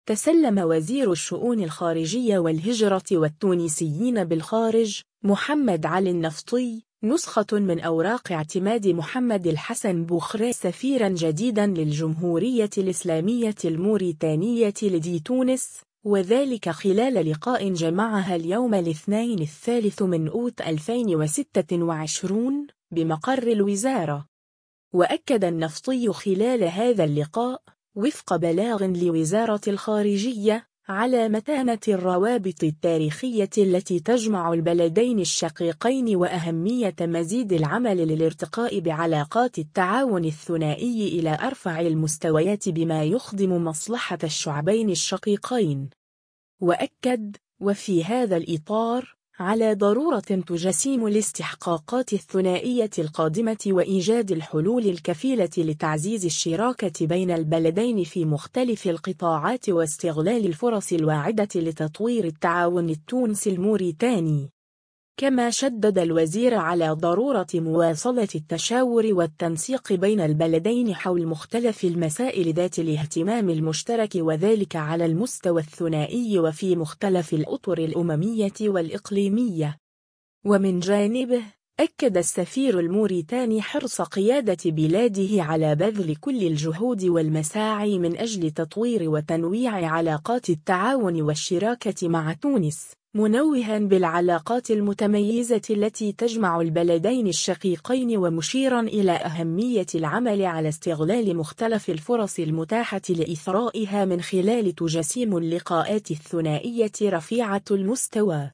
تسلم وزير الشؤون الخارجية والهجرة والتونسيين بالخارج محمد علي النفطي نسخة من أوراق اعتماد محمد الحسن بوخري سفيرا جديدا للجمهورية الإسلامية الموريتانية لدى تونس، وذلك خلال لقاء جمعها اليوم الاثنين 3 أوت 2026 بمقر الوزارة. وأكد النفطي خلال هذا اللقاء وفق بلاغ لوزارة الخارجية على متانة الروابط التاريخية التي تجمع البلدين الشقيقين وأهمية مزيد العمل للارتقاء بعلاقات التعاون الثنائي إلى أرفع المستويات بما يخدم مصلحة الشعبين الشقيقين. وأكد وفي هذا الإطار على ضرورة تجسيم الاستحقاقات الثنائية القادمة وإيجاد الحلول الكفيلة لتعزيز الشراكة بين البلدين في مختلف القطاعات واستغلال الفرص الواعدة لتطوير التعاون التونسي الموريتاني. كما شدد الوزير على ضرورة مواصلة التشاور والتنسيق بين البلدين حول مختلف المسائل ذات الاهتمام المشترك، وذلك على المستوى الثنائي وفي مختلف الأطر الأممية والإقليمية. ومن جانبه أكد السفير الموريتاني حرص قيادة بلاده على بذل كل الجهود والمساعي من أجل تطوير وتنويع علاقات التعاون والشراكة مع تونس، منوهاً بالعلاقات المتميزة التي تجمع البلدين الشقيقين، ومشيراً إلى أهمية العمل على استغلال مختلف الفرص المتاحة لإثرائها من خلال تجسيم اللقاءات الثنائية رفيعة المستوى.